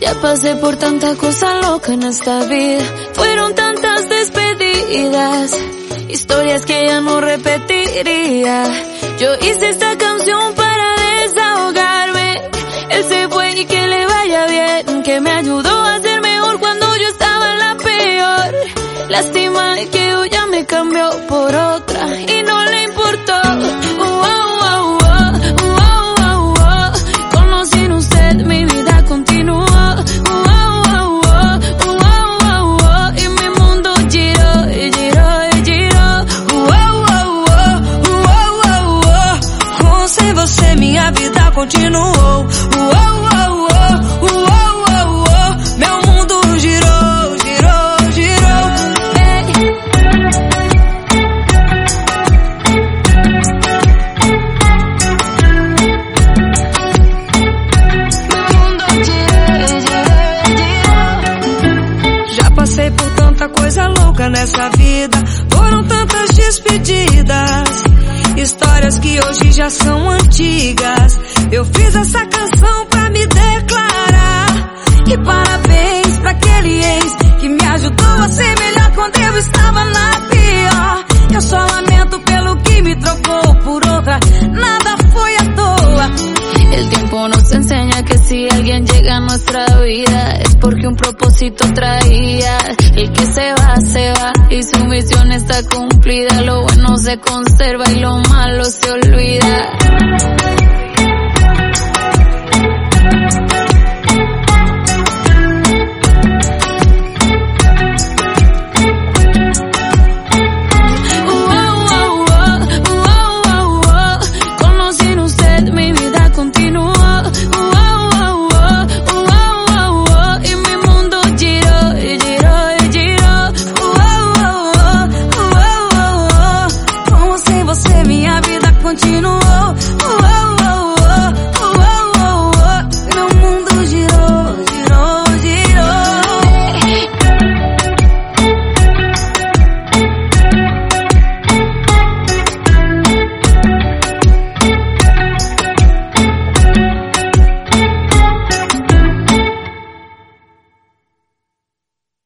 Ya pasé por tanta cosa loca en esta vida. Fueron tantas despedidas, historias que ya no repetiría. Yo hice esta canción para desahogarme. Él se fue y que le vaya bien, que me ayudó a ser mejor cuando yo estaba en la peor. Lástima que hoy ya me cambió por otra y no le importó. Conocí en usted, mi vida continuó. Y mi mundo giró y giró y giró. Sem você minha vida continuou. Meu mundo girou, girou, girou. Já passei por tanta coisa louca nessa vida. Foram tantas despedidas, histórias que hoje já são antigas. Eu fiz essa canção pra me declarar. E parabéns pra aquele ex que me ajudou a ser melhor quando eu estava na pior. Eu só lamento pelo que me trocou por outra. Nada foi à toa. El tiempo nos enseña que si alguien llega a nuestra vida es porque un propósito traía. El que se va y su misión está cumplida. Lo bueno se conserva y lo malo se olvida.